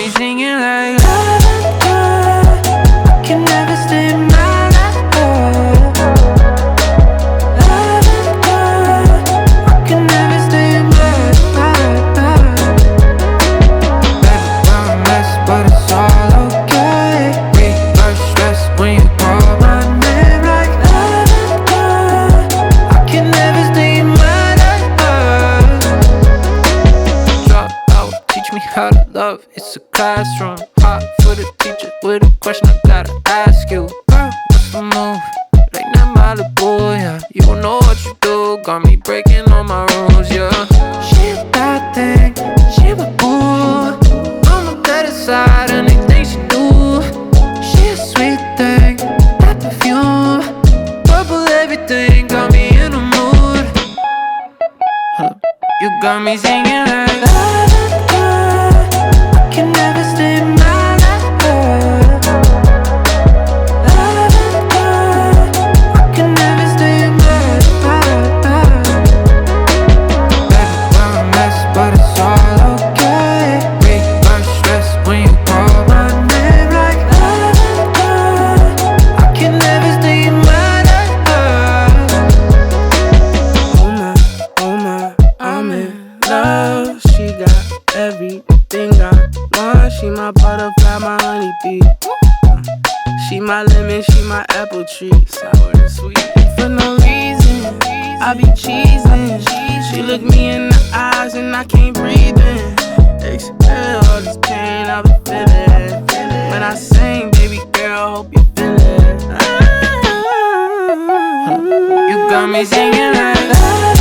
me singing like I can never stay mad at her. I can never stay mad. Baby, I'm a mess, but it's all okay. Reverse stress when you call my name like I can never stay mad at her. Drop out, teach me how to love. It's a classroom. Hot for the teacher with a question I gotta ask you. Girl, what's the move? Like that Malibu, yeah. You don't know what you do. Got me breaking all my rules, yeah. She a bad thing, she a boo. On the better side, anything she do. She a sweet thing, that perfume. Purple everything, got me in the mood. You got me singing like I can never stay mad at her. I can never stay mad at her. Baby, we're a mess, but it's all okay. Reverse stress when you call my name like I can never stay mad at her. Oh my, I'm in love. She got everything I want. She my butterfly, my honeybee. She my lemon, she my apple tree. Sour and sweet. For no reason, I be cheesing. She look me in the eyes and I can't breathe in. Exhale all this pain I be feeling. When I sing, baby girl, hope you feel it. You got me singing like